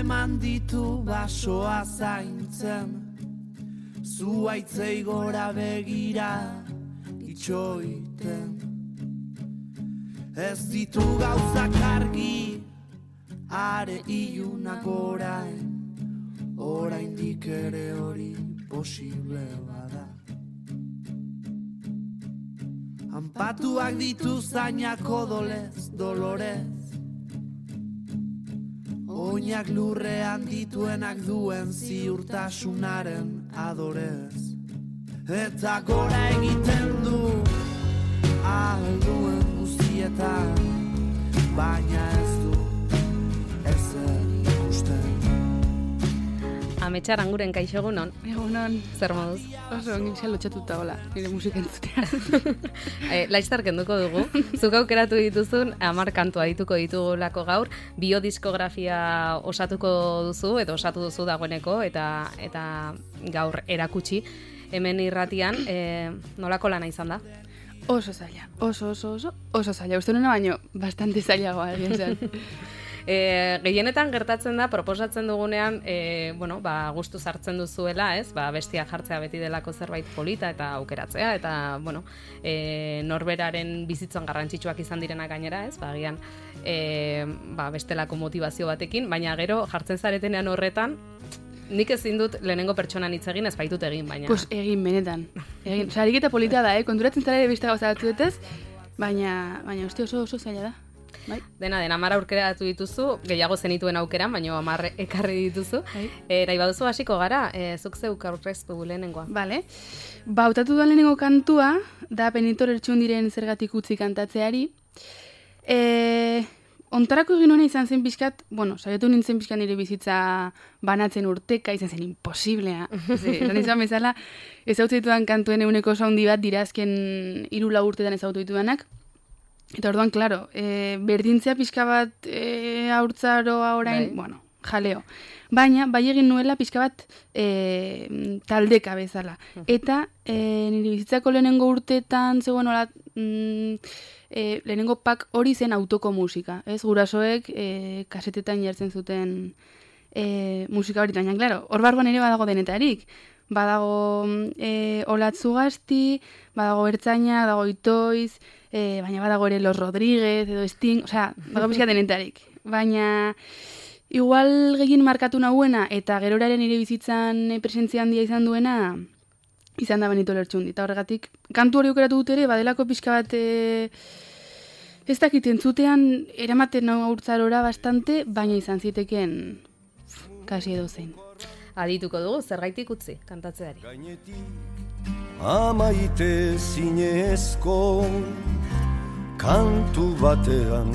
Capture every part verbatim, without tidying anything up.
eman ditu basoa zaintzen, zuaitzei gora begira itxoiten. Ez ditu gauzak argi, are ilunak orain, oraindik ere hori posible bada. Anpatuak ditu zainak odolez, dolorez, oinak lurrean dituenak duen ziurtasunaren adorez. Eta gora egiten du alduen guztietan, baina ez du ezer ikusten. Ametxar Anguren, kaixo egunon. Egunon. Zer moduz? Oso ongin lotxatuta hola, nire musika entzutean. e, Laiztar kenduko dugu. Zuk aukeratu dituzun, hamar kantua dituko ditugulako gaur, biodiskografia osatuko duzu, edo osatu duzu dagoeneko, eta eta gaur erakutsi. Hemen irratian, e, nolako lana izan da? Oso zaila, oso, oso, oso, oso zaila. Uste nuna baino, bastante zailagoa egin zen. E, gehienetan gertatzen da, proposatzen dugunean, e, bueno, ba, gustuz hartzen duzuela, ez? Ba, bestia jartzea beti delako zerbait polita eta aukeratzea, eta, bueno, e, norberaren bizitzan garrantzitsuak izan direnak gainera, ez? Ba, agian, e, ba, bestelako motivazio batekin, baina gero jartzen zaretenean horretan, nik ezin dut lehenengo pertsonan hitz egin, ez baitut egin, baina... Pues egin, benetan. Egin, oza, ariketa polita da, eh? Konturatzen zara ere beste gauza batzuetez, baina, baina uste oso oso zaila da. Bai. Dena, dena, amar aurkeratu dituzu, gehiago zenituen aukeran, baina amar ekarri dituzu. Bai. E, nahi baduzu hasiko gara, e, zuk zeuk aurkeztu lehenengoa. Bale. Ba, hautatu duan lehenengo kantua, da Penitor Ertxundiren Zergatik utzi kantatzeari. E, ontarako egin hona izan zen pixkat, bueno, saiatu nintzen pixkat nire bizitza banatzen urteka, izan zen imposiblea. Zan izan bezala, ezautu ditudan kantuen eguneko saundi bat dira azken hiru lau urtetan ezautu ditudanak. Eta orduan, klaro, e, berdintzea pixka bat e, haurtzaroa orain, bai. Bueno, jaleo. Baina, bai egin nuela pixka bat e, taldeka bezala. Eta e, nire bizitzako lehenengo urtetan, zegoen hola, mm, e, lehenengo pak hori zen autoko musika. Ez, gurasoek e, kasetetan jartzen zuten e, musika hori. Baina, klaro, hor bargoan ere badago denetarik. Badago e, Olatzu Gazti, badago Ertzaina, badago Itoiz, e, baina badago ere Los Rodríguez, edo Sting, osea, badago pixka denetarik. Baina, igual gehien markatu nahuena, eta geroraren nire bizitzan presentzia handia izan duena, izan da Benito Lertxundi. Eta horregatik, kantu hori aukeratu dut ere, badelako pixka bat, e, ez dakit entzutean, eramaten nahu haurtzarora bastante, baina izan ziteken kasi edo zein. Adituko dugu, zergaitik utzi, kantatzeari. Gainetik amaite zinezko kantu batean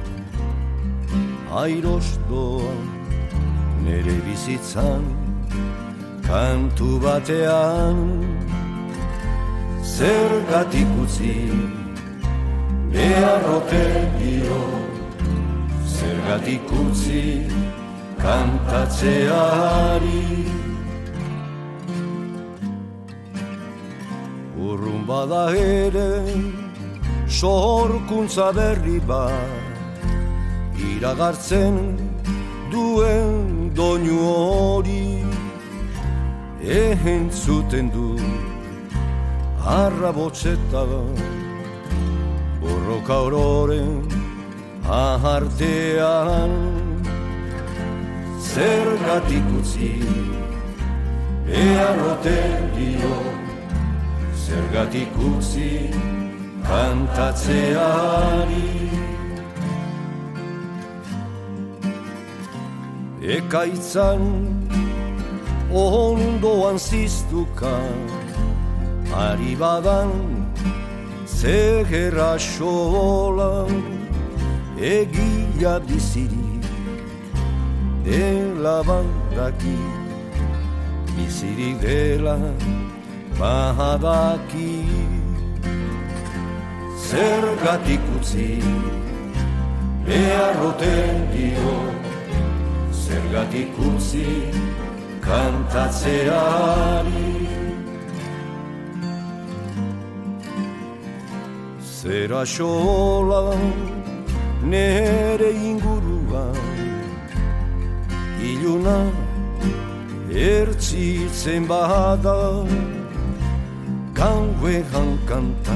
airos doa nere bizitzan kantu batean zergatik utzi beharrote dio zergatik utzi kantatzeari urrun bada ere sorkuntza berri bat iragartzen duen doinu hori entzuten du arrabotzeta borroka ororen ahartean zergatik utzi beharrote dio zergatik utzi kantatzeari ekaitzan ondoan ziztuka ari badan zegerra xolan egia biziri dela bandaki, bizirik dela badaki. Zergatik utzi beharrote dio, zergatik utzi kantatzeari. Zera xola nere inguruan, iluna ertzitzen bada, gauean kanta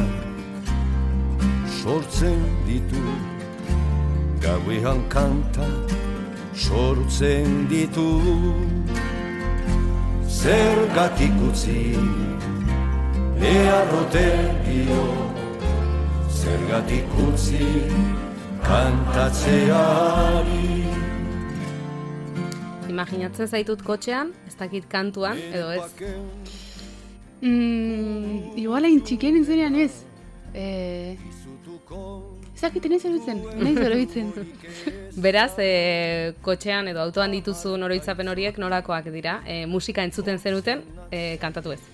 sortzen ditu, gauean kanta sortzen ditu. Zergatik utzi leharrotegio, zergatik utzi kantatzeari. Imaginatzen zaitut kotxean, ez dakit kantuan, edo ez? Mm, igual hain txikien izanean ez. Eh, ez dakiten ez eruditzen, nahiz eruditzen. Beraz, e, kotxean edo autoan dituzun oroitzapen horiek norakoak dira? E, musika entzuten zenuten, e, kantatu ez?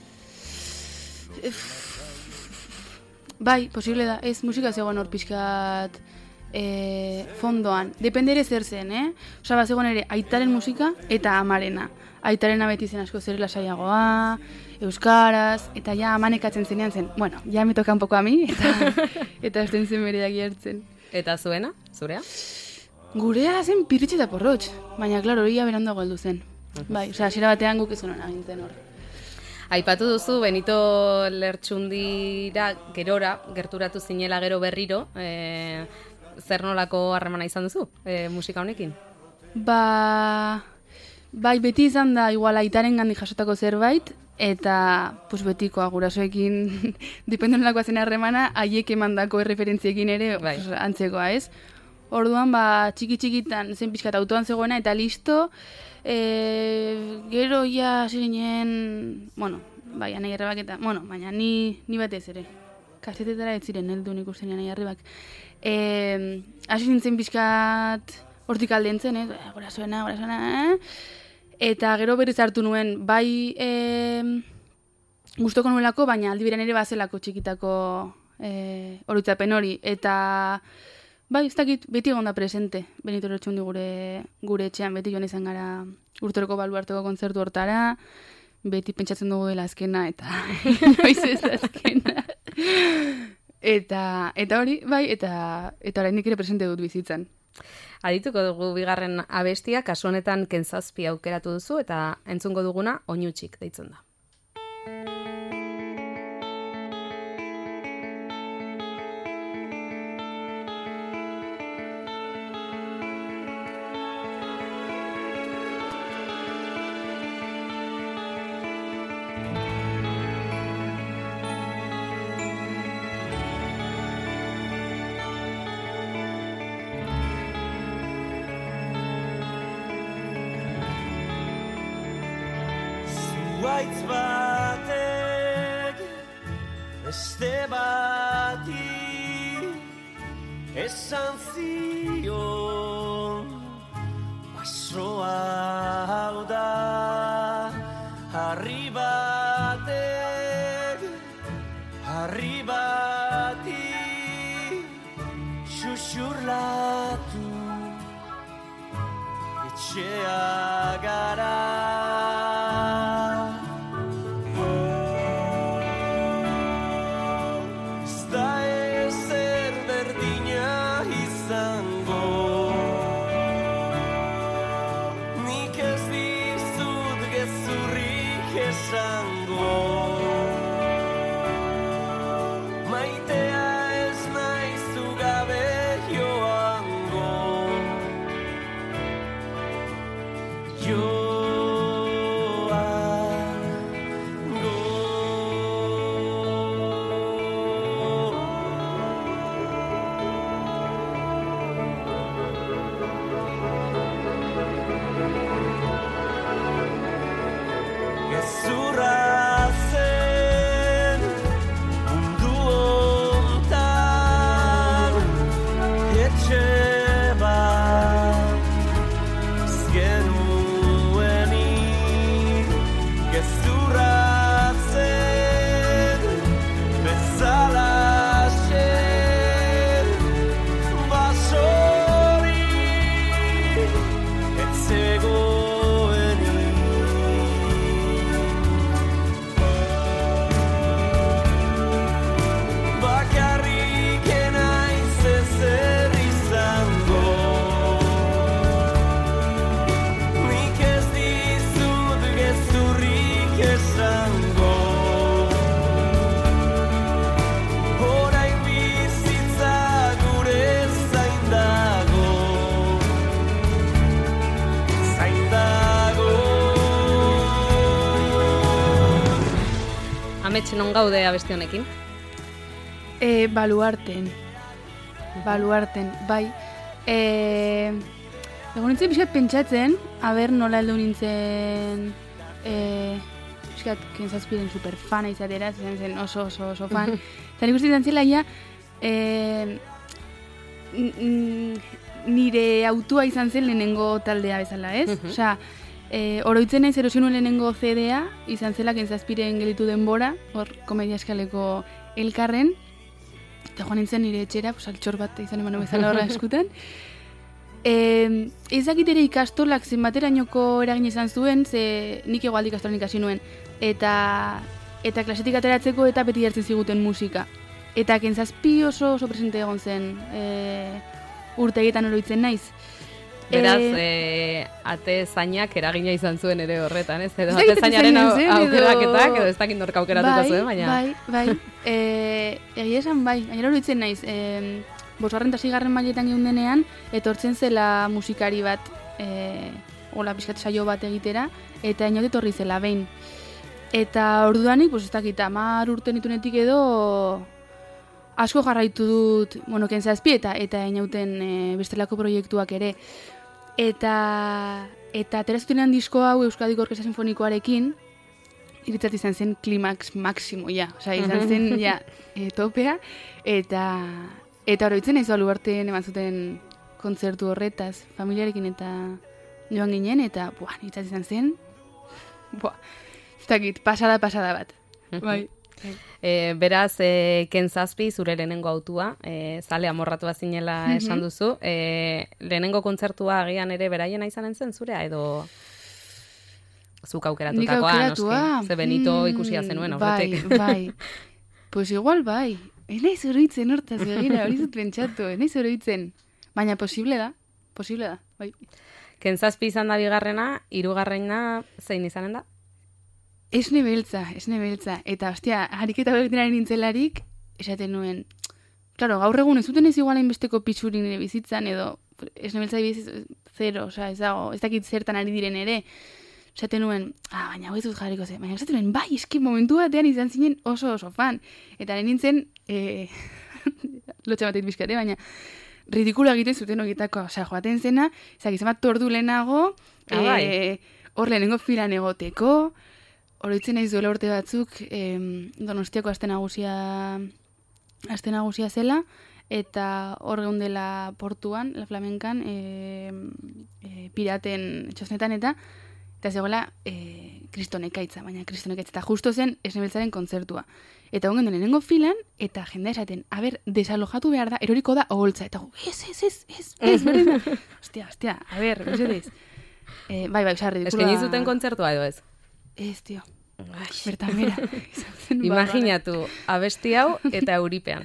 Bai, posible da, ez musika zegoen hor pixkat e, fondoan. Depende ere zer zen, eh? Osa, bat zegoen ere aitaren musika eta amarena. Aitarena beti zen asko zer lasaiagoa, euskaraz, eta ja amanekatzen zenean zen. Bueno, ja me toka un poco a mi, eta, eta esten zen bereak jertzen. Eta zuena, zurea? Gurea zen pirritxe eta porrotx, baina, klaro, hori berandago heldu zen. Bai, osea, hasiera batean guk ez honen agintzen hor. Aipatu duzu, Benito Lertxundira gerora, gerturatu zinela gero berriro, e, zer nolako harremana izan duzu e, musika honekin? Ba... Bai, beti izan da igual aitaren gandik jasotako zerbait, eta pues, betikoa gurasoekin dipendonelakoa zen harremana, haiek emandako erreferentziekin ere bai. Pues, antzekoa, ez? Orduan, ba, txiki-txikitan zen pixkat autoan zegoena, eta listo, e, gero ja hasi ginen, bueno, bai, anai arrebak eta, bueno, baina ni, ni batez ere, kasetetara ez ziren, heldu nik uste anai arrebak. E, hasi nintzen pixkat hortik aldentzen, eh? Gurasoena, gurasoena, eh? Eta gero berriz hartu nuen, bai e, gustoko nuelako, baina aldi berean ere bazelako txikitako e, oroitzapen hori. Eta bai, ez dakit, beti egon da presente, Benito Lertxundi gure, gure etxean, beti joan izan gara urteroko baluarteko kontzertu hortara, beti pentsatzen dugu dela azkena, eta noiz ez da azkena. Eta, eta hori, bai, eta, eta oraindik ere presente dut bizitzan. Adituko dugu bigarren abestia, kasu honetan Kentzazpi aukeratu duzu, eta entzungo duguna Oinutxik deitzen da. Zuaitz batek beste bati esan zion basoa hau da, harri batek harri bati xuxurlatu etxea gara. Amets non gaude abesti honekin? E, baluarten. Baluarten, bai. E, Egon nintzen pixkat pentsatzen, aber nola heldu nintzen e, pixkat Kenzazpiren superfana izatera, izan zen oso oso oso fan. Eta nik uste izan zela ia, e, nire autua izan zen lehenengo taldea bezala, ez? Mhm. Osea, e, oroitzen naiz erosi nuen lehenengo C D-a, izan zela Kenzazpiren gelitu denbora, hor komedia eskaleko elkarren, eta joan nintzen nire etxera, pues, altxor bat izan eman bezala horra eskutan. E, ezakit ere ikastolak zenbaterainoko eragin izan zuen, ze nik egoaldi ikastolan ikasi nuen, eta eta klasetik ateratzeko eta beti jartzen ziguten musika. Eta Kenzazpi oso oso presente egon zen e, urteetan oroitzen naiz. Beraz, E, e, ate zainak eragina izan zuen ere horretan, ez? Edo Ez dakit ate zainaren ate zainen zen, edo- aukeraketak, edo ez dakit nork aukeratuko bai, zuen, baina... Bai, bai, e, egia esan bai, gainera oroitzen naiz, e, bosgarren eta seigarren mailetan geundenean, etortzen zela musikari bat, e, hola pixkat saio bat egitera, eta inaut etorri zela behin. Eta ordudanik, pues ez dakit, hamar urte nitunetik edo asko jarraitu dut, bueno, Kenzazpi eta eta inauten e, bestelako proiektuak ere. Eta eta aterazutenean disko hau Euskadiko Orkestra Sinfonikoarekin, iritzat izan zen klimax maximo, ja. Osea, izan zen, ja, e, topea, eta eta oroitzen naiz Baluarten eman zuten kontzertu horretaz, familiarekin eta joan ginen, eta, buah, iritzat izan zen, buah, ez dakit, pasada, pasada bat. Bai. E, beraz, e, Kenzazpi zure lehenengo autua, e, zale amorratua zinela esan duzu. E, lehenengo kontzertua agian ere beraiena izanen zen zurea, edo zuk aukeratutakoa, Nik aukeratua. noski. Ze Benito ikusia zenuen aurretik. Bai, bai. Pues igual bai. Enaiz oroitzen hortaz begira, hori zut pentsatu, enaiz oroitzen. Baina posible da, posible da, bai. Kenzazpi izan da bigarrena, hirugarrena zein izanen da? Esne beltza, esne beltza. Eta, ostia, hariketa begitenaren nintzelarik, esaten nuen, claro, gaur egun ez zuten ez igual hainbesteko pitxuri nire bizitzan, edo esne beltza ibiz zero, oza, ez dago, ez dakit zertan ari diren ere. Esaten nuen, ah, baina hau ez dut jarriko ze, baina esaten nuen, bai, eski momentu batean izan zinen oso oso fan. Eta nire nintzen, e, lotxa batean bizkate, baina ridikula egiten zuten horietako, osea, joaten zena, ezak izan bat tordu lehenago, Ah, bai. e, hor lehenengo filan egoteko, oroitzen naiz duela urte batzuk, em, Donostiako aste nagusia, aste nagusia zela, eta hor geundela portuan, La Flamenkan, e, e, piraten txosnetan, eta eta zegoela e, kristonekaitza, baina kristonekaitza, eta justo zen esnebeltzaren kontzertua. Eta hongen den lehenengo filan, eta jendea esaten, a ber, desalojatu behar da, eroriko da oholtza, eta gu, ez, ez, ez, ez, ez, berdin da. Ostia, ostia, a ber, mesedez. E, bai, bai, sarri. Eskaini zuten kontzertua edo ez? Ez, tio. Bertan bera. izan zen Imaginatu, abesti hau eta euripean.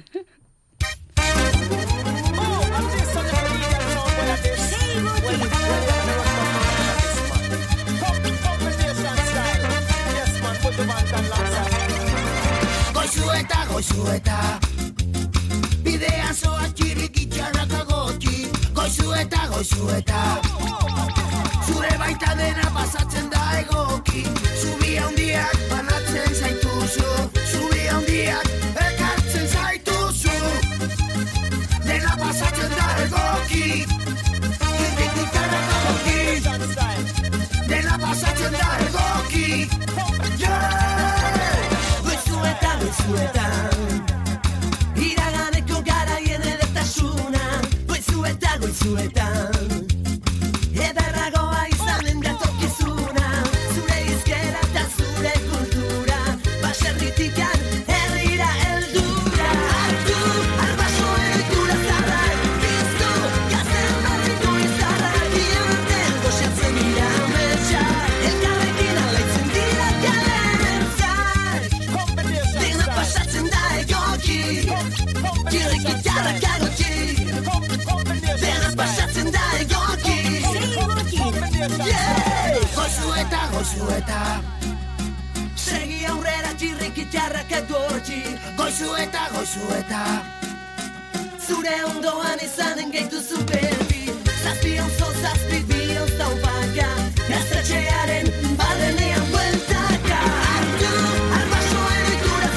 Goizu eta, goizu eta bidean zoaz txirik itxarrak agotxi. Goizu eta, goizu eta zure baita dena pasatzen da egoki. Zubi handiak banatzen zaituzu, zubi handiak ekartzen zaituzu. Dena pasatzen da egoki, txirik itxarrak agotxi. Dena pasatzen da egoki. Goizuetan, goizuetan iraganeko garaien edertasuna. Goizuetan, goizuetan ederragoa izanen gatokizuna. Zure izkera eta zure kultura, baserritikan herrira heldura. Hartu, arbasoen oitura zarrak, piztu, gazten barriko izarrak. Diamanten goxatzen dira ametsa, elkarrekin alaitzen dira kalerentzak. Dena pasatzen da egoki, kirrik gitarrak agotxi. Dena pasatzen da egoki, yeah! Goizu eta, goizu eta segi aurrera txirrik gitarrak agotxi. Goizu eta, goizu eta zure ondoan izanen gaituzu berri. Zazpi onzo, zazpi bi onzo baka, gaztetxearen barrenean bueltaka. Hartu, arbasoen oitura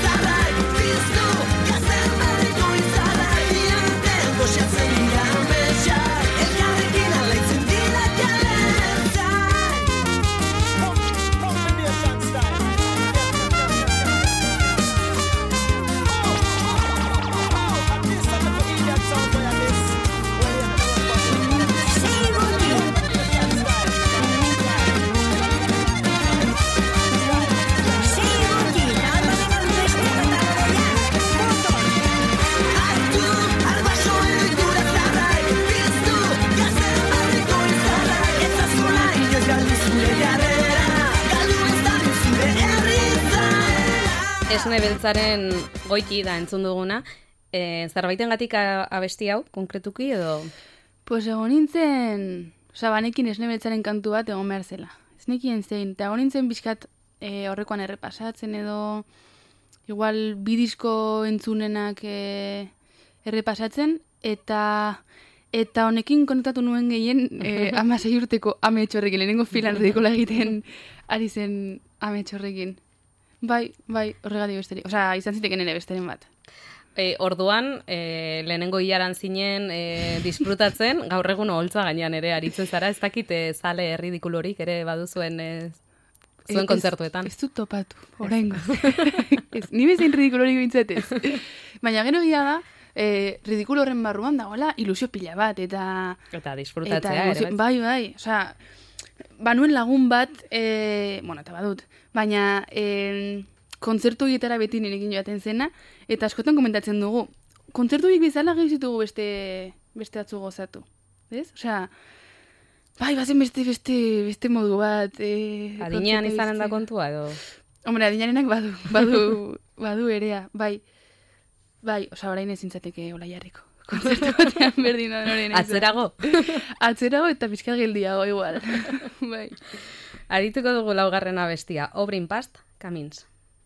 Esne beltzaren goiti da entzun duguna. E, zerbaitengatik abesti hau, konkretuki edo? Pues egon nintzen, oza, banekin esne beltzaren kantu bat egon behar zela. Ez nekien zein, eta egon nintzen bizkat e, horrekoan errepasatzen edo, igual bidizko entzunenak e, errepasatzen, eta eta honekin konektatu nuen gehien e, amasei urteko ametxorrekin, lehenengo filan ridikola egiten ari zen ametxorrekin. Bai, bai, horregatik besterik. Osa, izan ziteken ere besteren bat. E, orduan, e, lehenengo hilaran zinen e, disfrutatzen, gaur egun oholtza gainean ere aritzen zara, ez dakit e, zale erridikulorik ere baduzuen e, zuen kontzertuetan. Ez, ez dut topatu, oraingo. Ni bezain ridikulorik bintzatez. Baina gero egia da, e, ridikulo horren barruan dagoela ilusio pila bat, eta... Eta disfrutatzea eta, ere. Bai, bai, osea, banuen lagun bat, e, bueno, eta badut, baina... E, kontzertu hietara beti nirekin joaten zena, eta askotan komentatzen dugu. Kontzertu hiek bezala gehiago zitugu beste, beste atzu gozatu. Ez? Osea, bai, bazen beste, beste, beste modu bat. E, Adinean izanen da kontua edo? Hombre, adinearenak badu, badu, badu erea, bai. Bai, osea, orain ezin zateke hola jarriko. Kontzertu batean berdin da noren. Atzerago? Atzerago eta pizka geldiago igual. Bai. Arituko dugu laugarren abestia, Obrin Past, Camins.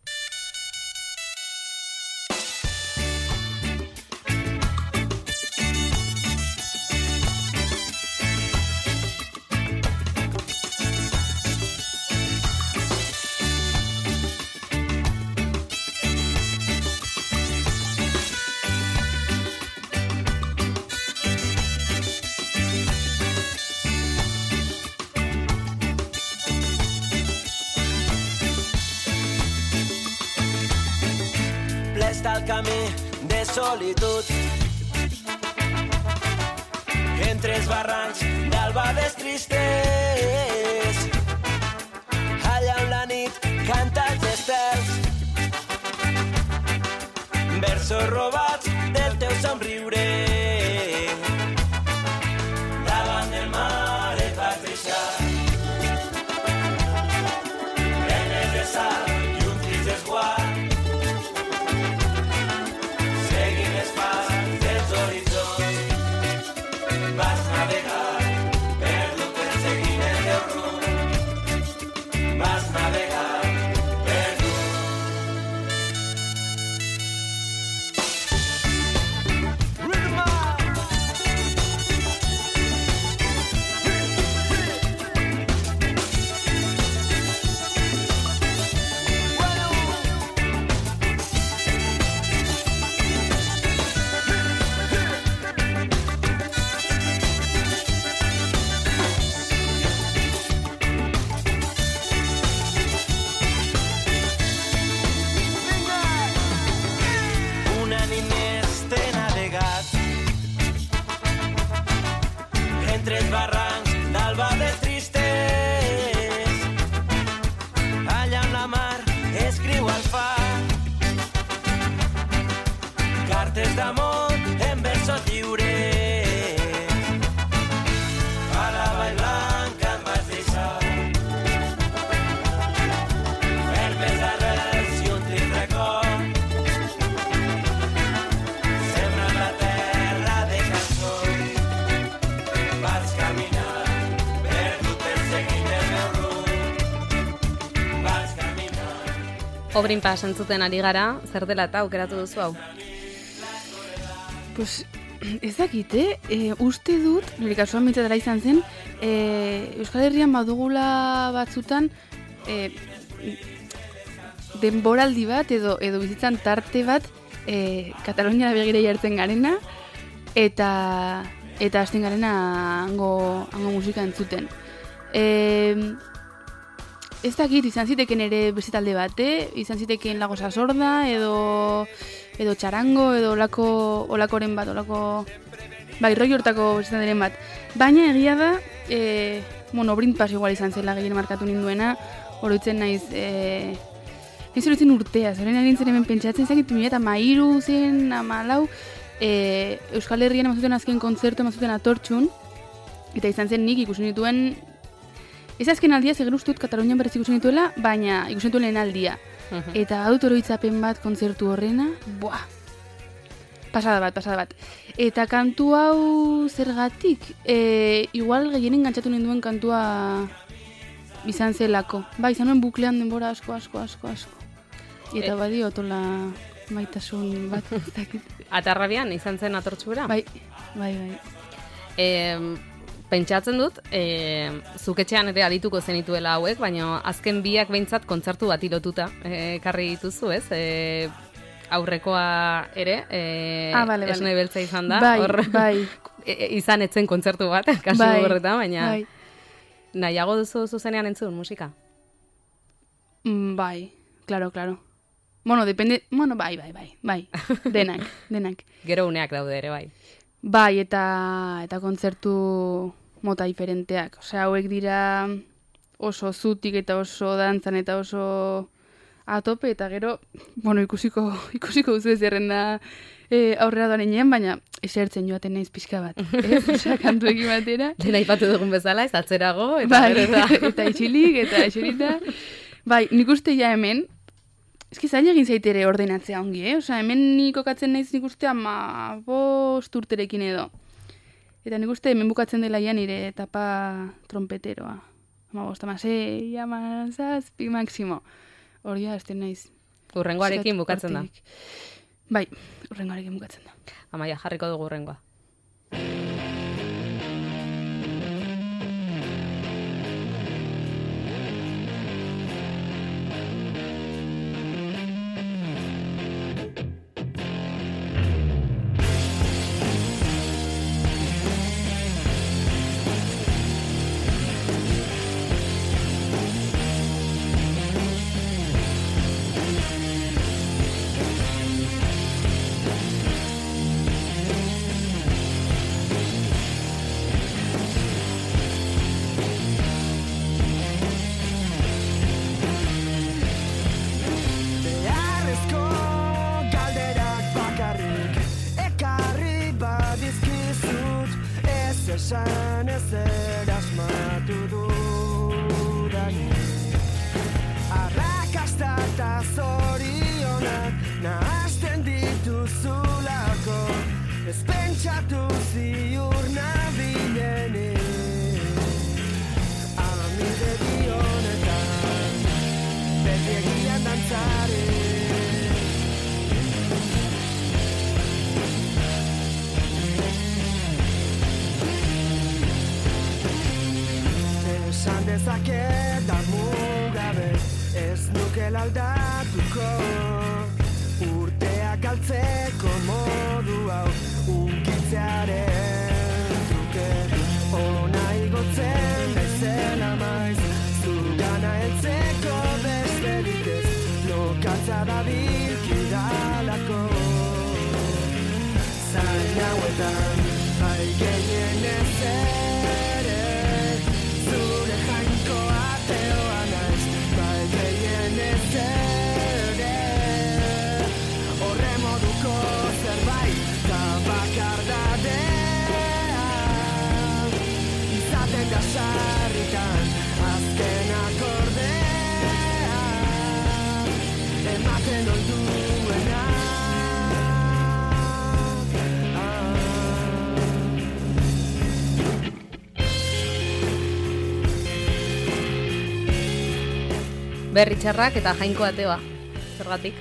El camí de solitud entre els barrancs d'albades tristes, allà on la nit canta els estels, versos robats del teu somriure. Davant del mar et vaig deixar plenes de sal i un trist esguard. Obrin Past entzuten ari gara, zer dela eta aukeratu duzu hau? Pues, ez dakite, e, uste dut, nire kasuan mitzatara izan zen, e, Euskal Herrian badugula batzutan e, denboraldi bat edo edo bizitzan tarte bat e, Kataloniara begira jartzen garena eta eta hasten garena hango, hango musika entzuten. E, Ez dakit, izan ziteken ere beste talde bate, izan ziteken Lago Sasorda, edo edo txarango, edo olako, olakoren bat, olako, bai, roi hortako beste talderen bat. Baina egia da, e, bueno, Obrin Past igual izan zela gehien markatu ninduena, oroitzen naiz, e, naiz oroitzen urtea, zeren agintzen hemen pentsatzen zakit, mila eta mairu zen, amalau, e, Euskal Herrian emazuten azken kontzertu, emazuten atortxun, eta izan zen nik ikusi nituen. Ez azken aldia, segur ustut Katalunian berriz ikusten dituela, baina ikusten dituen lehen aldia. Eta badut oroitzapen bat kontzertu horrena, buah, pasada bat, pasada bat. Eta kantu hau zergatik, e, igual gehienen gantzatu ninduen kantua izan zelako. Ba, izan nuen buklean denbora asko, asko, asko, asko. Eta e... badi otola maitasun bat. Atarrabian izan zen atortxura? Bai, bai, bai. E, pentsatzen dut, e, zuketxean ere adituko zenituela hauek, baina azken biak behintzat kontzertu bat ilotuta ekarri dituzu, ez? E, aurrekoa ere, e, ah, vale, esne vale. beltza izan da, bai, hor, bai. e, izan etzen kontzertu bat, kasu bai, horretan, baina bai. nahiago duzu zuzenean entzun musika? Mm, bai, claro, claro. Bueno, depende, bueno, bai, bai, bai, bai, denak, denak. Gero uneak daude ere, bai. Bai, eta eta kontzertu mota diferenteak. Osea, hauek dira oso zutik eta oso dantzan eta oso atope, eta gero, bueno, ikusiko, ikusiko duzu ez zerrenda e, aurrera doan inean, baina esertzen joaten naiz pixka bat. Ez? Osea, kantu egin batera. Lehen aipatu dugun bezala, ez atzerago, eta bai, gero da. Eta isilik, eta eserita. Bai, nik uste ja hemen, eski zaila egin zaitere ordenatzea ongi, eh? Osea, hemen nik kokatzen naiz nik uste ama bost urterekin edo. Eta nik uste hemen bukatzen dela ja nire etapa trompeteroa. Ama bost, ama sei, ama zazpi, maksimo. Hori da, azten naiz. Urrengoarekin bukatzen da. Bai, urrengoarekin bukatzen da. Amaia, jarriko dugu urrengoa. Esan ezer asmatu dudanik Arrakasta eta zorionak nahazten dituzulako Ez pentsatu ziur nabilenik Amire dionetan beti egian dantzari Esan dezaket da mugabe ez nukel aldatuko Urteak galtzeko modu hau unkitzearen truke Ona igotzen naizela maiz zugana heltzeko besterik ez Lokatza da bilkidalako Zain hauetan bai gehien ezer Sarritan azken akordea ematen olduena Berri txarrak eta jainko ateoa, zergatik?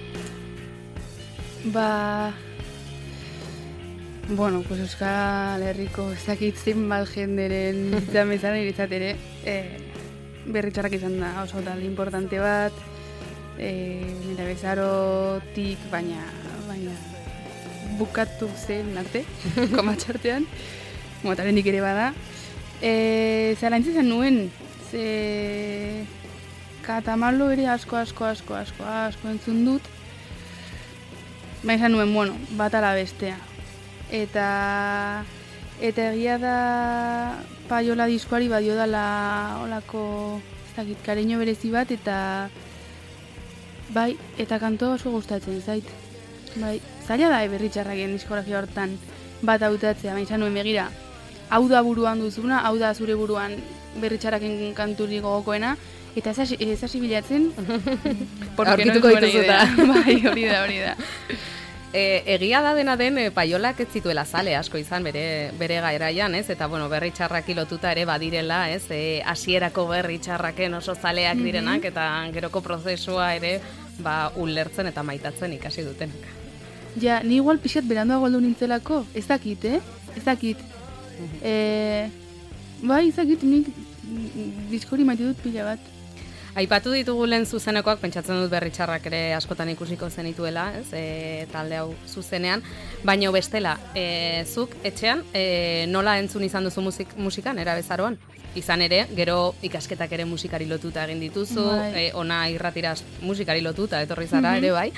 Ba... Bueno, pues Euskal Herriko ez dakit zenbat jenderen bizitzan bezala iritzat ere e, berri txarrak izan da oso talde importante bat e, nire bezarotik baina, baina bukatu zen arte komatxartean motalenik ere bada e, zalantzi zen nuen ze katamalo ere asko asko asko asko asko entzun dut baina izan nuen, bueno, bat ala bestea Eta eta egia da Paiola diskoari badio dala olako ez dakit kareño berezi bat eta bai, eta kantoa oso gustatzen zait. Bai, zaila da berri txarraken diskografia hortan bat hautatzea, baina izan nuen begira. Hau da buruan duzuna, hau da zure buruan berri txarraken kanturik gogokoena Eta ez hasi- ez hasi bilatzen, Aurkituko buena dituzuta. idea. Bai, hori da, hori da. E, egia da dena den e, Paiolak ez zituela zale asko izan bere bere garaian, ez? Eta bueno, berri txarraki lotuta ere badirela, ez? E, hasierako berri txarraken oso zaleak direnak eta geroko prozesua ere ba ulertzen eta maitatzen ikasi dutenak. Ja, ni igual pixat beranduago heldu nintzelako, ez dakit, eh? Ez dakit. Eh, bai, ez dakit, nik mm, diskori maite dut pila bat. Aipatu ditugu lehen zuzenekoak, pentsatzen dut berri txarrak ere askotan ikusiko zenituela, ez? E, talde hau zuzenean, baina bestela, e, zuk etxean e, nola entzun izan duzu musik, musikan, era bezaroan? Izan ere, gero ikasketak ere musikari lotuta egin dituzu, Bai. e, ona irratiraz musikari lotuta, etorri zara ere bai.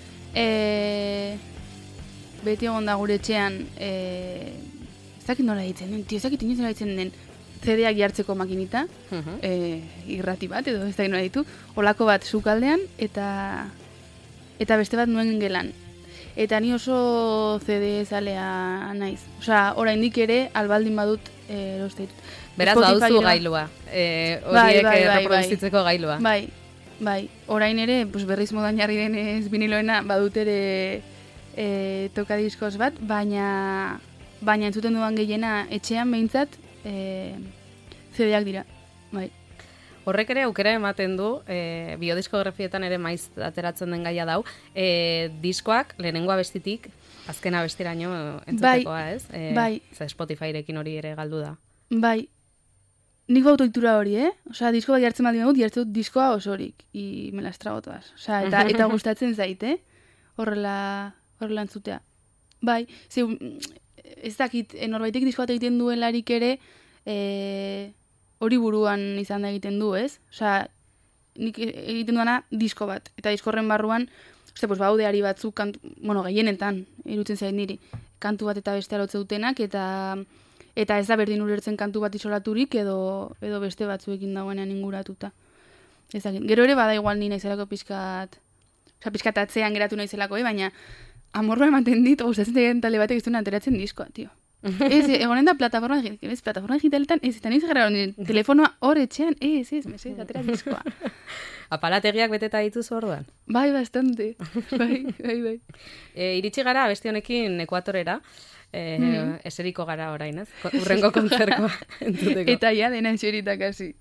Eh, beti egon da gure etxean, eh, ez dakit nola ditzen den, tio, ez dakit inoiz nola ditzen den, C D-ak jartzeko makinita, Mhm. eh, irrati bat, edo ez dakit nola ditu, olako bat sukaldean, eta eta beste bat nuen gelan. Eta ni oso C D zalea naiz. Osea, oraindik ere albaldin badut eh, eroste ditut. Beraz, Spotifyra- baduzu gailua, e, Bai, horiek bai, e, bai, reproduzitzeko gailua. Bai, bai. Orain ere, pues berriz modan jarri denez biniloena badut ere e, tokadiskoz bat, baina baina entzuten dudan gehiena etxean behintzat e, C D-ak dira. Bai. Horrek ere aukera ematen du, e, biodiskografietan ere maiz ateratzen den gaia dau, e, diskoak lehenengo abestitik azken abestiraino entzutekoa, ez? E, bai. Ze Spotifyrekin hori ere galdu da. Bai. Nik bautu ohitura hori, eh? Osea, disko bat jartzen baldin badut, jartzen dut diskoa osorik. I me las trago todas. Osea, eta, eta gustatzen zait, eh? Horrela, horrela entzutea. Bai, ze, ez dakit, eh, norbaitek disko bat egiten duelarik ere, eh, hori buruan izan da egiten du, ez? Osea, nik egiten duana disko bat. Eta disko horren barruan, uste, pues, baude ari batzuk, kantu, bueno, gehienetan, irutzen zait niri, kantu bat eta beste alotze dutenak, eta eta ez da berdin ulertzen kantu bat isolaturik, edo, edo beste batzuekin dagoenean inguratuta. Ez dakit. Gero ere bada igual ni naizelako pizkat, osea, pizkat atzean geratu naizelako, eh? Baina amorroa ematen dit, gustatzen zaien talde batek ez duen ateratzen diskoa, tio. Ez, egonen da plataforma, ez, plataforma digitaletan, ez, eta niz gara, telefonoa hor etxean, ez, ez, mesez, atera diskoa. Apalategiak beteta dituzu orduan. Bai, bastante. Bai, bai, bai. E, iritsi gara abesti honekin Ekuatorera, e, eseriko gara orain, ez? Ko- Hurrengo kontzerkoa entzuteko. Eta ja dena eserita kasi.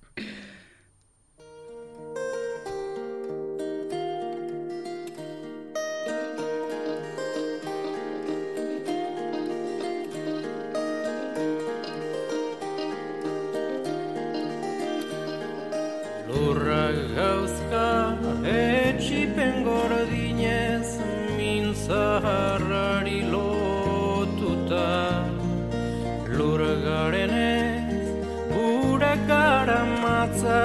Lurra gauzka etxipen gordinez mintzaharrari lotuta. Lur garenez urakara matza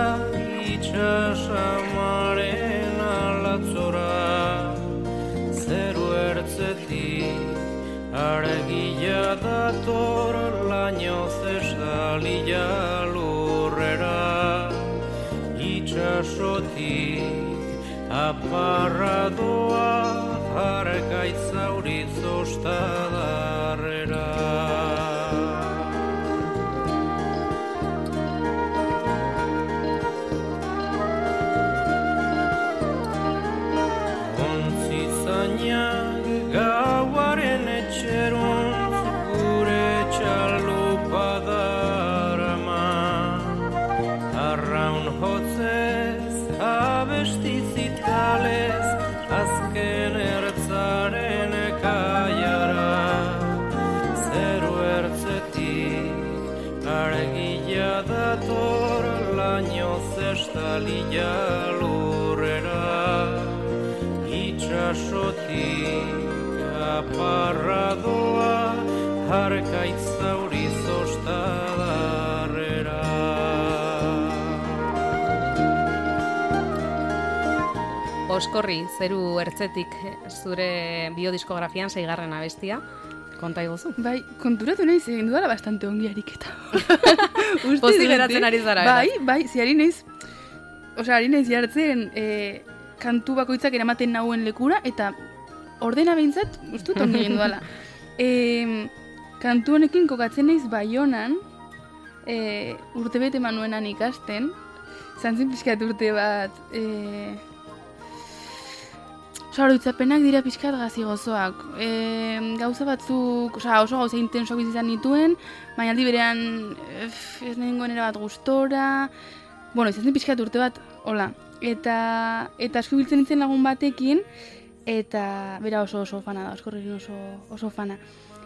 itxasamaren alatzora. Zeru ertzetik argia dator lainoz estalia lurrera. Itxasotik aparradoa harkaitzauriz ostadarrera. Ontzizainak gauaren etxeruntz gure txalupa darama. Arraun hotzez, abestizit kalez, azken ertzaren kaiara. Zeru ertzetik, argia dator, lainoz estalia lurrera. Itxasotik, aparradoa, harkaitzauriz ostadarrera. Oskorri, zeru ertzetik zure biodiskografian seigarren abestia, konta iguzu. Bai, konturatu naiz, egin dudala bastante ongi ariketa. Uste Pozik dut, geratzen eh? ari zara, Bai, bai, zi ari naiz, osea, ari naiz jartzen eh, kantu bakoitzak eramaten nauen lekura, eta ordena behintzat, uste dut ongi egin dudala. E, kantu honekin kokatzen naiz Baionan, e, urtebete manuenan ikasten, zantzin pixkat urte bat, e... Osa, oroitzapenak dira pixkat gazi gozoak. E, gauza batzuk, osa, oso gauza intensoak bizizan nituen, baina aldi berean ez nengoen era bat gustora. Bueno, izan zen pixkat urte bat, hola. Eta, eta asko biltzen nintzen lagun batekin, eta bera oso oso fana da, oskorrerin oso, oso fana.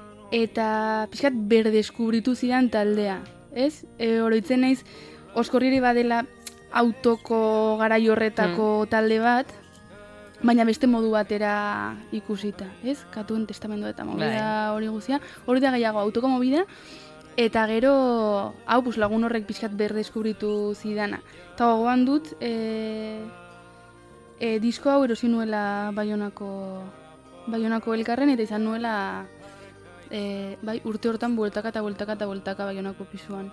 Eta pixkat berdeskubritu zidan taldea, ez? E, oroitzen naiz, oskorriri badela autoko garai horretako mm. talde bat, baina beste modu batera ikusita, ez? Katuen testamendua eta movida hori guzia. Hori da gehiago autoko movida, eta gero, hau, pues, lagun horrek pixkat berdeskubritu zidana. Eta gogoan dut, e, e, disko hau erosi nuela Baionako, Baionako elkarren, eta izan nuela e, bai, urte hortan bueltaka eta bueltaka eta bueltaka Baionako pisuan.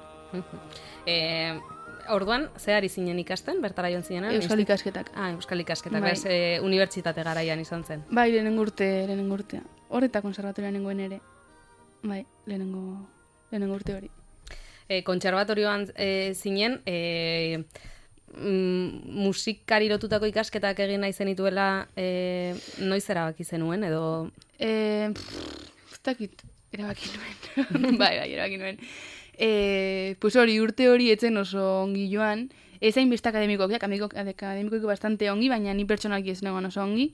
e, Orduan, ze ari zinen ikasten, bertara joan zinen? Euskal ikasketak. Ah, Euskal ikasketak, bai. bez, e, unibertsitate garaian izan zen. Bai, lehenengo urte, lehenengo urtea. Horreta konservatoria nengoen ere. Bai, lehenengo, lehenengo urte hori. E, kontserbatorioan e, zinen, e, mm, musikari lotutako ikasketak egin nahi zenituela, e, noiz erabaki zenuen, edo... E, ez dakit, erabaki nuen. bai, bai, erabaki nuen. E, pues hori, urte hori etzen oso ongi joan, ezain beste akademikoak, akademikoak bastante ongi, baina ni pertsonalki ez negoan oso ongi,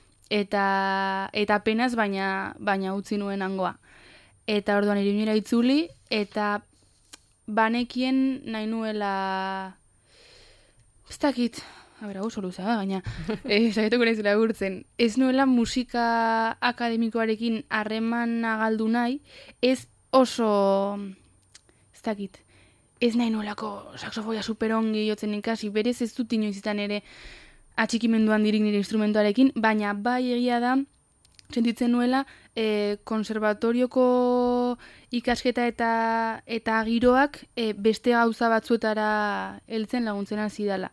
eta, eta apenas baina, baina utzi nuen hangoa. Eta orduan Iruñera itzuli, eta banekien nahi nuela, ez dakit, a ber, hau soluza da, baina, e, zagetuko nahi zela gurtzen, ez nuela musika akademikoarekin harremana galdu nahi, ez oso... Ez dakit, ez nahi nolako saxofoia superongi jotzen ikasi, berez ez dut inoiz izan ere atxikimenduan dirik nire instrumentuarekin, baina bai egia da, sentitzen nuela, e, konservatorioko ikasketa eta eta giroak e, beste gauza batzuetara heltzen laguntzen hasi dela.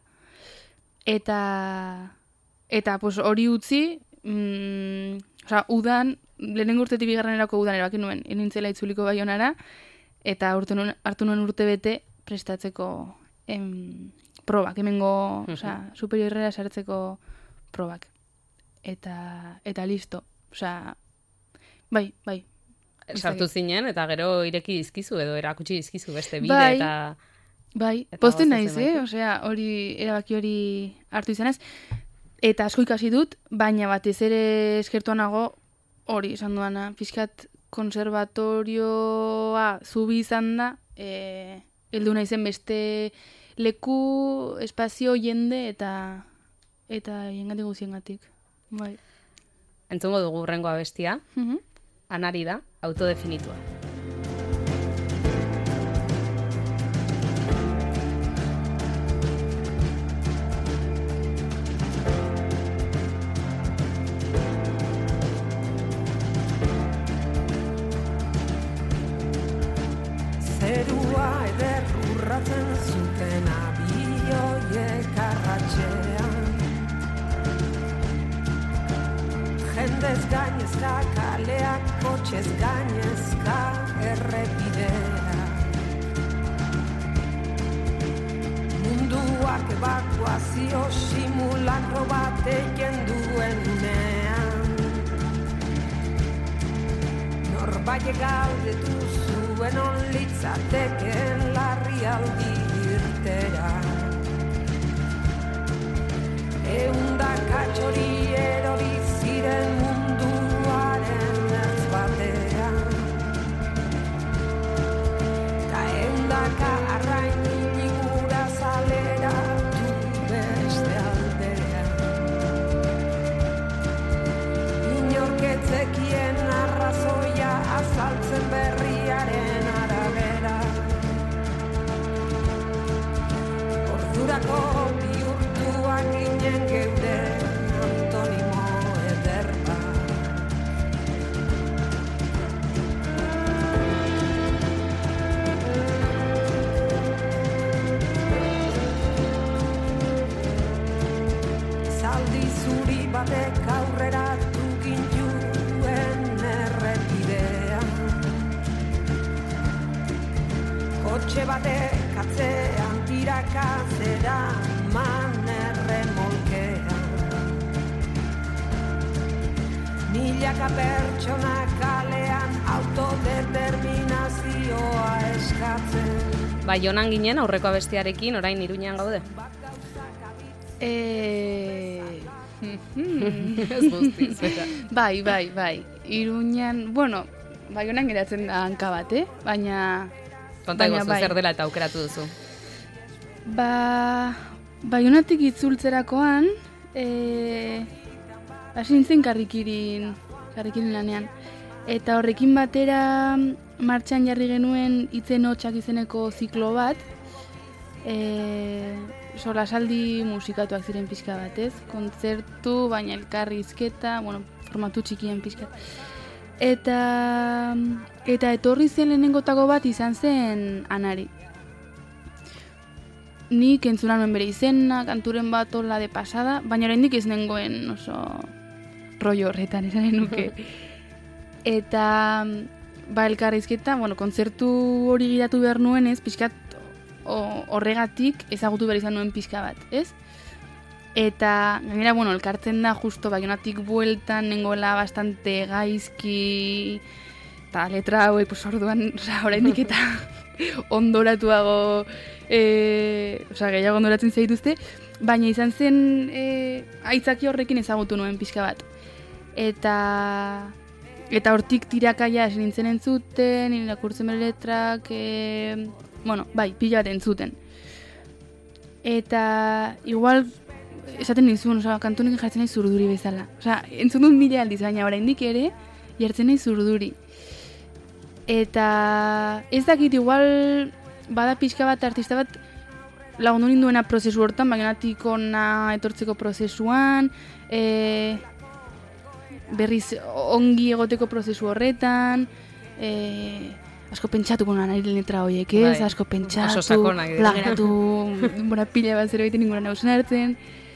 Eta, eta pues, hori utzi, mm, osea, udan, lehenengo urtetik bigarrenerako udan erabaki nuen, enintzela itzuliko Baionara, eta hartu nuen, hartu nuen urte bete prestatzeko em, probak, hemengo, osea, superiorrera sartzeko probak. Eta, eta listo, osea, bai, bai. Sartu zinen, eta gero ireki dizkizu, edo erakutsi dizkizu beste bide, bai, eta... Bai, posten naiz, eh? Osea, hori, erabaki hori hartu izanez, eta asko ikasi dut, baina batez ere eskertuanago hori esan duana, pixkat konservatorioa zubi izan da, e, heldu naizen beste leku, espazio, jende eta eta jengatik guziengatik. Bai. Entzungo dugu hurrengo abestia, Mhm. Anari da, autodefinitua. Zerua eder urratzen zuten abioiek arratxean. Jendez gainezka kaleak, kotxez gainezka errepidea. Munduak ebakuazio simulakro bat eken duen unean. Norbait galdetu zuen on litzateken larrialdi irtera. Eundaka txori erori ziren munduaren ertz batean. Ta eundaka arrain inigura zalera du beste aldean. Inorketzekien arrazoia azaltzen berriaren arabera. Ordurako bihurtuak ginen geure antonimo ederra. Zaldi zuri batek aurrera dukin juen errepidean. Kotxe batek atzean Irakazera manerremolkean milaka pertsona kalean autodeterminazioa eskatzen. Baionan ginen aurreko abestiarekin, orain Iruñean gaude. Eh... Ez guztiz, bera. Bai, bai, bai. Iruñan, bueno, Baionan geratzen da hanka bat, eh? Baina... Konta egozu, bai. Zer dela eta aukeratu duzu? Ba... Baionatik itzultzerakoan, eh... hasi nintzen karrikirin, karrikirin lanean. Eta horrekin batera martxan jarri genuen itzen hotxak izeneko ziklo bat, eh... solasaldi musikatuak ziren pixka bat, ez? Kontzertu, baina elkarrizketa, bueno, formatu txikien pixka. Eta, eta etorri zen lehenengotako bat izan zen Anari. Nik entzuna nuen bere izena, kanturen bat hola de pasada, baina oraindik ez nengoen oso rollo horretan esanen nuke. Eta, ba, elkarrizketa, bueno, kontzertu hori giratu behar nuen ez, pixkat horregatik ezagutu behar izan nuen pixka bat, ez? Eta, gainera, bueno, elkartzen da justo Baionatik bueltan nengoela bastante gaizki eta letra hauek, pues, orduan, oza, oraindik eta ondoratuago, e, oza, gehiago ondoratzen zaituzte, baina izan zen e, aitzaki horrekin ezagutu nuen pixka bat. Eta... Eta hortik tirakaia esin nintzen entzuten, irakurtzen bere letrak, e, bueno, bai, pila bat entzuten. Eta igual esaten nizun, oza, kantunekin jartzen nahi zurduri bezala. Oza, entzun dut mila aldiz, baina oraindik ere jartzen nahi zurduri. Eta ez dakit igual bada pixka bat artista bat lagundu ninduena prozesu hortan, Baionatik ona etortzeko prozesuan, e, berriz ongi egoteko prozesu horretan, e, asko pentsatuko nahi letra horiek, ez? Bai, asko pentsatu, plageratu, bora pila bat zerbait ninguna nausen hartzen.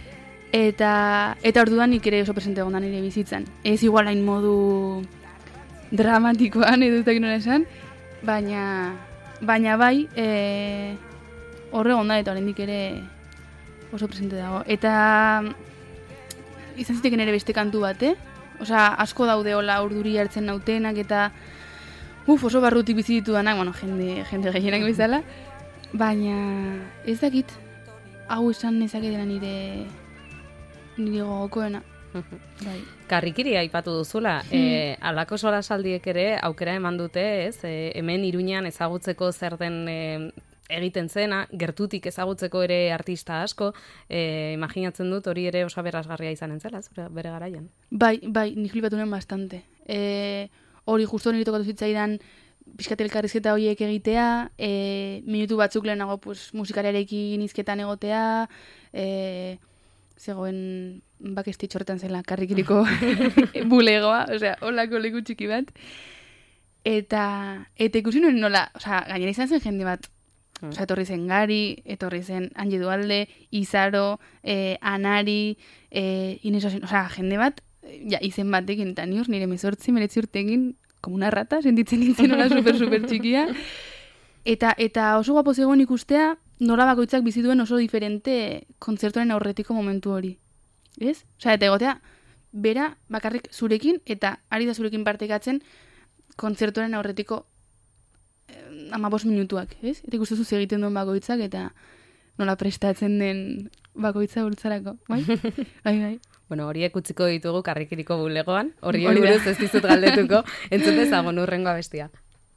Eta, eta orduan nik ere oso presente egon da nire bizitzan. Ez igual hain modu dramatikoan edo ez dakit nola esan, baina, baina bai, e, horre egon da eta oraindik ere oso presente dago. Eta izan ziteken ere beste kantu bat, eh? Osa, asko daude hola urduri hartzen nautenak eta uf, oso barrutik bizi ditudanak, bueno, jende, jende gehienak bezala, baina ez dakit, hau esan nezaketena nire nire gogokoena. Bai. Karrikiri aipatu duzula, hmm. e, alako solasaldiek ere aukera eman dute, ez? E, hemen Iruñean ezagutzeko zer den e, egiten zena, gertutik ezagutzeko ere artista asko, e, imaginatzen dut hori ere oso aberasgarria izanen zela, zure bere garaian. Bai, bai, nik flipatu nuen bastante. E, hori justo nire tokatu zitzaidan pixkat elkarrizketa horiek egitea, e, minutu batzuk lehenago pues, musikariarekin izketan egotea, e, zegoen bakestitxo horretan zela karrikiriko bulegoa, osea, holako leku txiki bat. Eta, eta ikusi nuen nola, osea, gainera izan zen jende bat, osea, etorri zen Gari, etorri zen Angie Dualde, Izaro, eh, Anari, eh, Ines Osin, osea, jende bat, ja, izen batekin, eta nior nire mezortzi, meretzi urtekin, como una rata, sentitzen nintzen nola super, super txikia. Eta, eta oso guapo zegoen ikustea, nola bakoitzak bizi duen oso diferente kontzertuaren aurretiko momentu hori. Ez? Osea, eta egotea, bera bakarrik zurekin, eta ari da zurekin partekatzen kontzertuaren aurretiko eh, amabos minutuak, ez? Eta ikustezu egiten duen bakoitzak, eta nola prestatzen den bakoitza bultzarako, bai? Bai, bai. Bueno, horiek utziko ditugu karrikiriko bulegoan, hori hori buruz ez dizut galdetuko, entzun dezagun hurrengo abestia.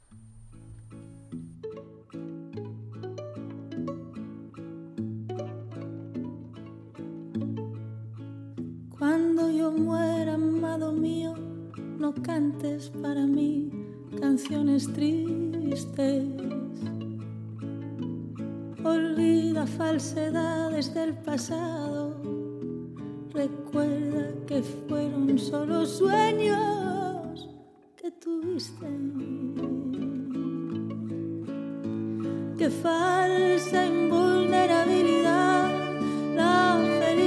Cuando yo muera, amado mío, no cantes para mí canciones tristes. Olvida falsedades del pasado. Recuerda que fueron solo sueños que tuviste. Qué falsa invulnerabilidad la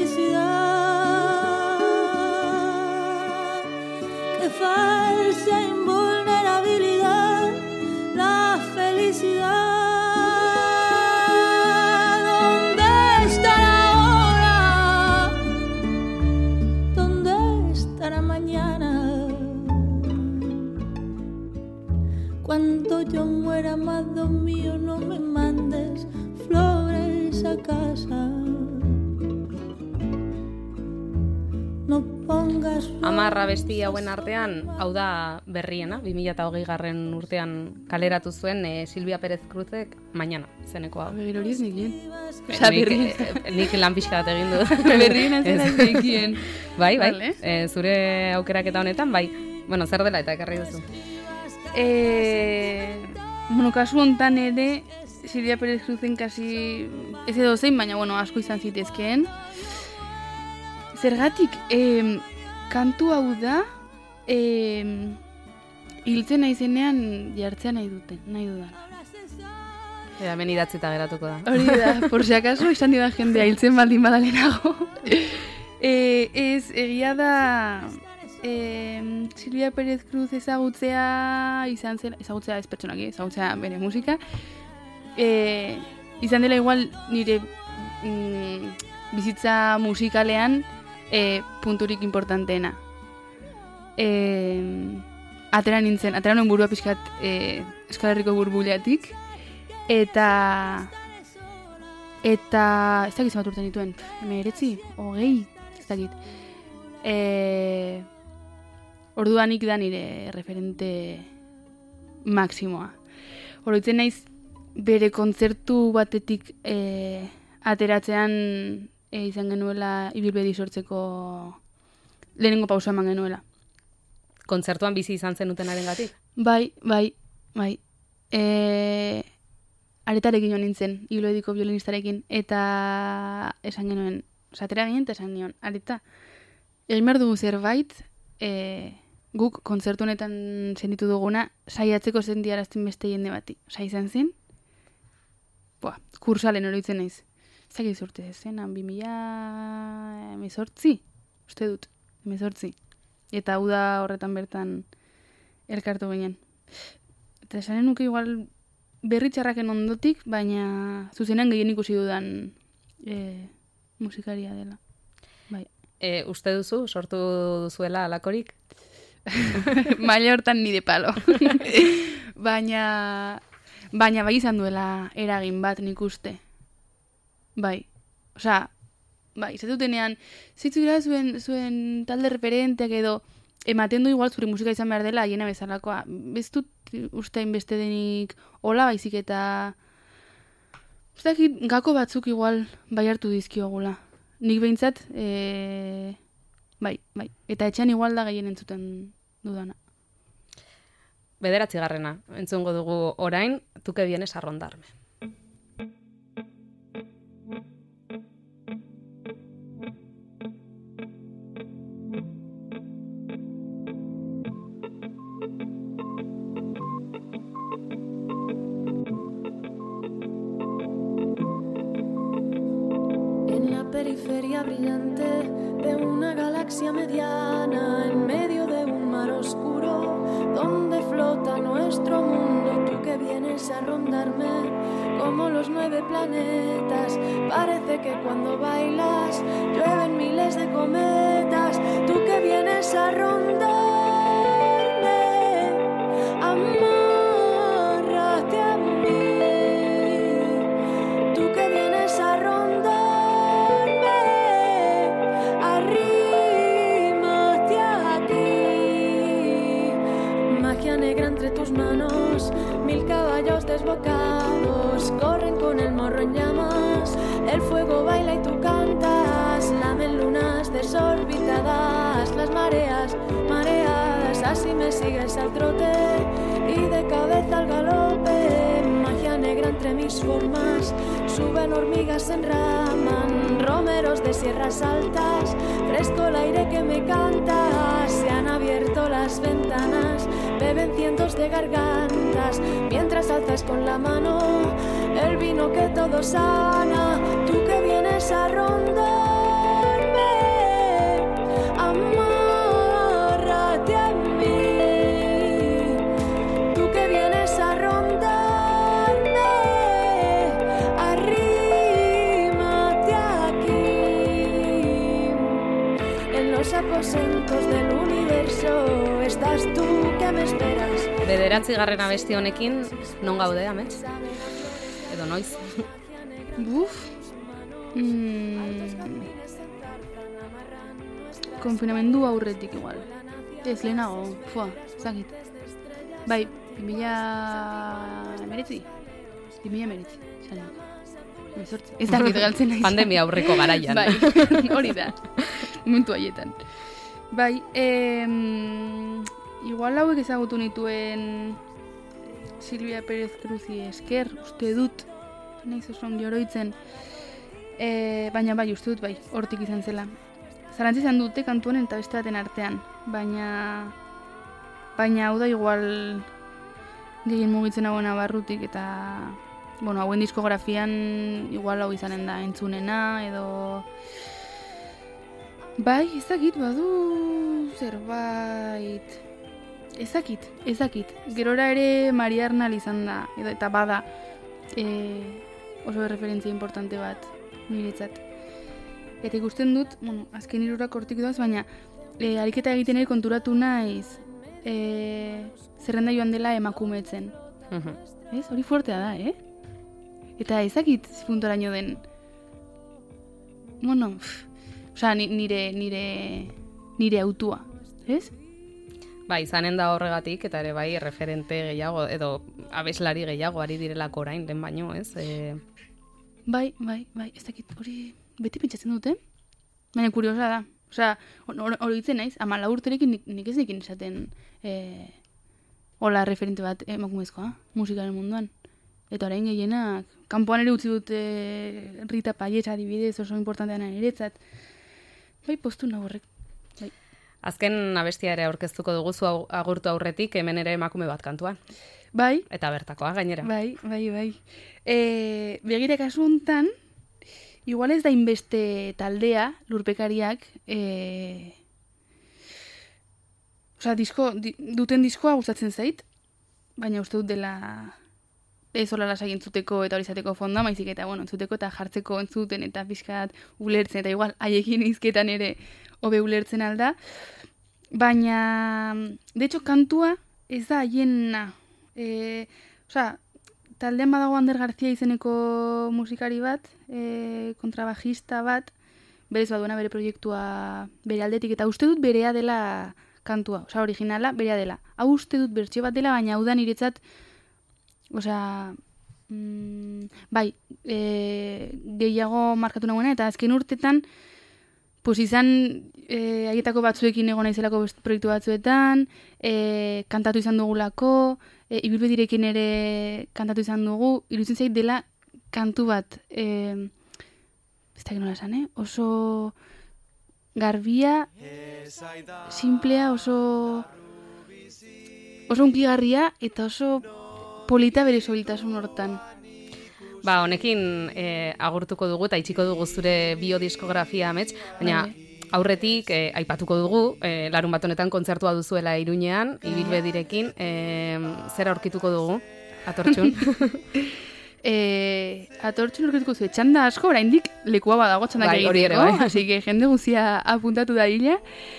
felicidad. Qué falsa invulnerabilidad la felicidad. Cuando yo muera, amado mío, no me mandes flores a casa. No pongas flores. Amarra besti hauen artean, hau da berriena, bi mila hogei garren urtean kaleratu zuen e, Silvia Pérez Cruzek Mañana zeneko hau. Begir hori ez nikien. Eh, Osa, nik, berrien. eh, nik lan pixka bat egin du. Berrien ez Ez. nikien. Bai, bai, Vale. e, zure aukeraketa honetan, bai. Bueno, zer dela eta ekarri duzu. Eh, bueno, kasu hontan ere, Silvia Pérez Cruzen kasi, ez edo zein, baina, bueno, asko izan zitezkeen. Zergatik, eh, kantu hau da, eh, hiltzen naizenean jartzea nahi duten, nahi dudan. Eta hemen idatzita geratuko da. Hori da, por si acaso, izan didan jendea hiltzen baldin badalenago. eh, ez, egia da, eh, Silvia Pérez Cruz ezagutzea, izan zela, ezagutzea ez pertsonaki, ezagutzea bere musika, eh, izan dela igual nire mm, bizitza musikalean eh, punturik importanteena. Eh, atera nintzen, atera nuen burua pixkat eh, Euskal Herriko burbuliatik, eta eta ez dakit zenbat urte nituen, hemeretzi, hogei, ez dakit. E, orduanik da nire referente maksimoa. Oroitzen naiz bere kontzertu batetik e, ateratzean e, izan genuela ibilbedi sortzeko lehenengo pausa eman genuela. Kontzertuan bizi izan zenutenarengatik? Bai, bai, bai. E, aretarekin joan nintzen, ibilbediko violinistarekin, eta esan genuen, satera ginen, eta esan nion, areta, egin behar dugu zerbait, e, guk kontzertu honetan senditu duguna, saiatzeko sentiarazten beste jende bati. Osa izan zen, boa, kursalen oroitzen naiz. Zakiz urte zen, bi mila emezortzi, uste dut, emezortzi. Eta hau da horretan bertan elkartu ginen. Eta esanen nuke igual berri txarraken ondotik, baina zuzenean gehien ikusi dudan e, musikaria dela. Bai. E, uste duzu, sortu duzuela alakorik? Maila hortan ni de palo. baina, baina bai izan duela eragin bat nik uste. Bai. Osea, bai, zatutenean, zitzu dira zuen, zuen talde referenteak edo, ematen du igual zure musika izan behar dela, hiena bezalakoa. Ez dut ustein beste denik hola baizik eta ustakit gako batzuk igual bai hartu dizkiogula. Nik behintzat, e, bai, bai. Eta etxean igual da gehien entzuten dudana. Bederatzi garrena, entzungo dugu orain, tu que vienes a rondarme. Periferia brillante de una galaxia mediana, en medio de un mar oscuro, donde flota nuestro mundo. Tú que vienes a rondarme como los nueve planetas, parece que cuando bailas llueven miles de cometas. Tú que vienes a rondarme, amárrate a mí. Tú que vienes a rondarme, negra entre tus manos, mil caballos desbocados corren con el morro en llamas, el fuego baila y tú cantas, lamen lunas desorbitadas, las mareas mareadas, así me sigues al trote y de cabeza al galope, magia negra entre mis formas, suben hormigas, se enraman, romeros de sierras altas, fresco el aire que me canta, se han abierto las ventanas, beben cientos de gargantas, mientras alzas con la mano el vino que todo sana. Tú que vienes a rondarme, amárrate a mí. Tú que vienes a rondarme, arrímate aquí. En los los aposentos del universo estás tú que me esperas. Bederatzigarren abesti honekin non gaude, amets? Edo noiz? Buf. Mm. Konfinamendu aurretik igual. Ez lehenago, fua, zakit. Bai, bimila emeretzi? Bimila emeretzi, zanik. Emezortzi. Ez dakit galtzen naiz. Pandemia aurreko garaian. Bai, hori da. Momentu haietan. Bai, em, igual hauek ezagutu nituen Silvia Pérez Cruzi esker, uste dut, nahiz oso ongi oroitzen, e, baina bai, uste dut bai, hortik izan zela. Zarantzi izan dute kantu honen eta beste baten artean, baina baina hau da igual gehien mugitzen hauen barrutik eta bueno, hauen diskografian igual hau izanen da entzunena edo bai, ezakit badu zerbait ezakit, ezakit gerora ere Maria Arnal izan da edo, eta bada e, oso referentzia importante bat niretzat. Eta ikusten dut, bueno, azken hirurak hortik doaz, baina e, ariketa egiten ere konturatu naiz e, zerrenda joan dela emakumetzen. Uh-huh. Ez? Hori fuertea da, eh? Eta ezakit zipuntoraino den. Bueno, pff, osea, nire, nire, nire autua, ez? Bai, izanen da horregatik, eta ere bai, referente gehiago, edo abeslari gehiago ari direlako orain, den baino, ez? E... Bai, bai, bai, ez dakit, hori beti pentsatzen dute, baina kuriosa da. Osea, hori ditzen naiz, amala urterekin nik, nik ez nekin esaten e, hola referente bat emakumezkoa, musikaren munduan. Eta orain gehienak, kanpoan ere utzi dute Rita Payet adibidez oso importantean niretzat. Bai, postu nago horrek. Bai. Azken abestia ere aurkeztuko dugu zu agurtu aurretik, hemen ere emakume bat kantuan. Bai. Eta bertakoa gainera. Bai, bai, bai. E, begira kasu hontan, igual ez da inbeste taldea, lurpekariak, e... Osa, disko, di, duten diskoa gustatzen zait, baina uste dut dela ez hola lasai entzuteko eta hori izateko fonda, maizik eta, bueno, entzuteko eta jartzeko entzuten eta pixkat ulertzen, eta igual haiekin izketan ere hobe ulertzen alda. Baina, de hecho, kantua ez da haiena. E, Osa, taldean badago Ander García izeneko musikari bat, e, kontrabajista bat, berez baduena bere proiektua bere aldetik, eta uste dut berea dela kantua, osa, originala berea dela. Hau uste dut bertsio bat dela, baina hau da niretzat, osa, mm, bai, e, gehiago markatu nagoena, eta azken urtetan, pues izan e, haietako batzuekin egon naizelako proiektu batzuetan, e, kantatu izan dugulako, e, ibilbedirekin ere kantatu izan dugu, iruditzen zait dela kantu bat, e, ez da nola esan, eh? Oso garbia, simplea, oso oso unkigarria eta oso polita bere soiltasun hortan. Ba, honekin e, agurtuko dugu eta itxiko dugu zure biodiskografia amets, baina aurretik e, aipatuko dugu, e, larun bat honetan kontzertua duzuela Iruñean, ibilbedirekin, e, zer aurkituko dugu, atortxun? e, atortxun aurkituko zu, txanda asko, oraindik lekua badago txandak bai, egiteko, bai. Así que jende guzia apuntatu da hila.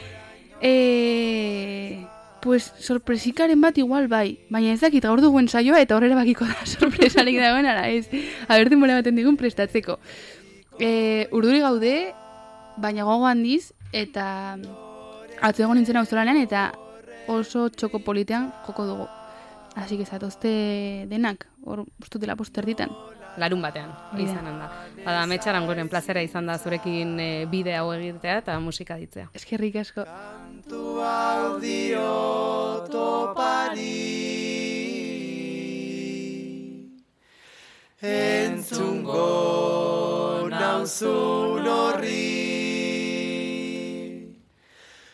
E, pues sorpresikaren bat igual bai, baina ez dakit gaur duguen saioa eta horrela bakiko da sorpresarik dagoen ara ez. Abertu mola baten digun prestatzeko. E, urduri gaude, baina gogo handiz, eta atzo egon nintzen auzolanean eta oso txoko politean joko dugu. Así que zatozte denak, hor ustutela posterditan. Larun batean, izanen da. Bada, Ametxaran guren plazera izan da zurekin e, bide hau egitea eta musika ditzea. Eskerrik asko. Kantu audio topari entzungo nauzun